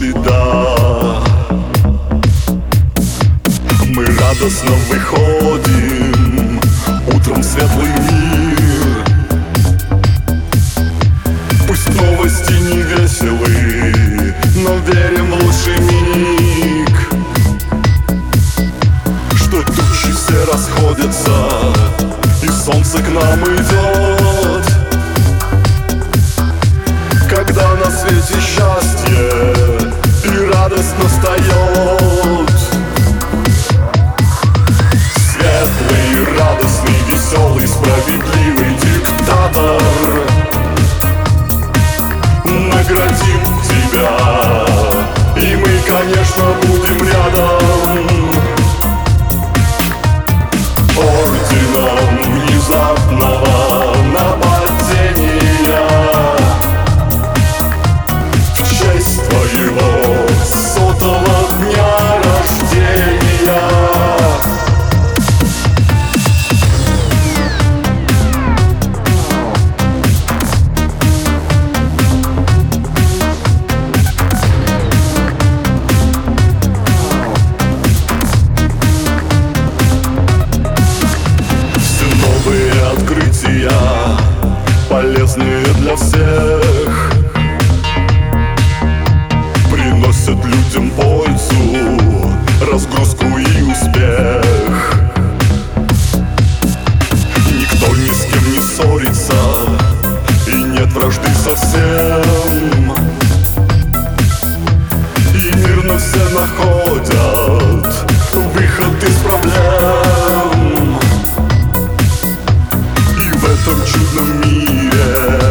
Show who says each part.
Speaker 1: беда. Мы радостно выходим утром в светлый мир. Пусть новости не веселы, но верим в лучший миг. Что тучи все расходятся, и солнце к нам идет. Когда на свете счастье и радость настает. Светлый, радостный, веселый, справедливый диктатор наградит тебя, и мы, конечно, будем рядом. Орденом внезапного нападения в честь твоего 100-го дня рождения. Открытия, полезные для всех, приносят людям пользу, разгрузку и успех. Никто ни с кем не ссорится, и нет вражды совсем. И мирно все находят выход из проблем. В этом чудном мире